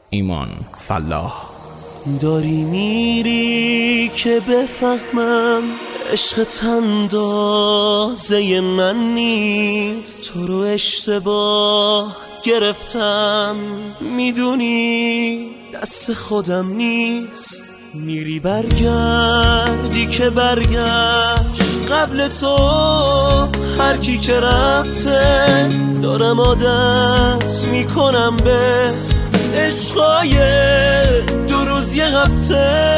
ایمان فلاح. داری میری که بفهمم عشقت اندازه من نیست، تو رو اشتباه گرفتم، میدونی دست خودم نیست. میری برگردی که برگشت قبل تو، هر کی که رفته دارم عادت میکنم به عشقای 2 روز یه هفته.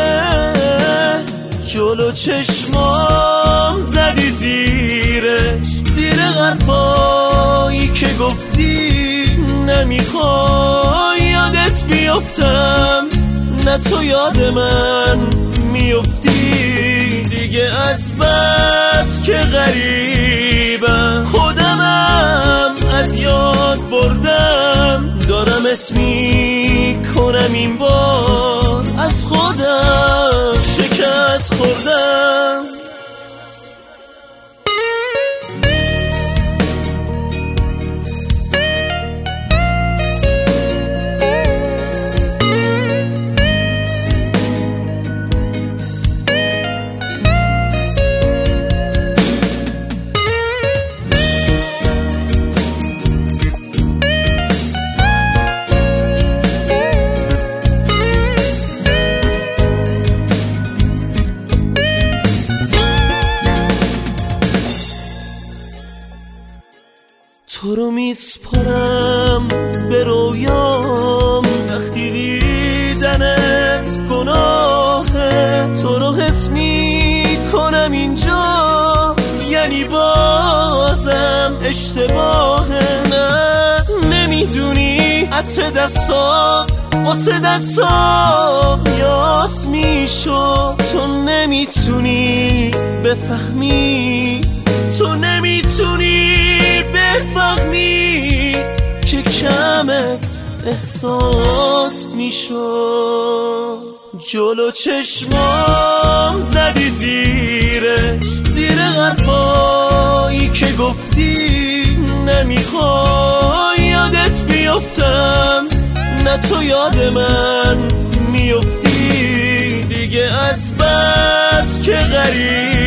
جلو چشمام زدی زیر حرفایی که گفتی، نمیخوای یادت بیفتم، نه تو یاد من میفتی. دیگه از بس که غریبم، خودمم از یاد بردم، دارم اسمی کنم این بار از خودم شکست خوردم. تو رو میسپرم به رویام، وقتی دیدنت گناهه، تو رو حس میکنم اینجا، یعنی بازم اشتباهه. نه نمیدونی عطر دستات واسه دستام یاس میشو، تو نمیتونی بفهمی، تو نمیتونی بفهمی که کمت احساس میشو. جلو چشمام زدی زیر حرفایی که گفتی، نمیخوای یادت بیفتم، نه تو یاد من میفتی. دیگه از بس که غریب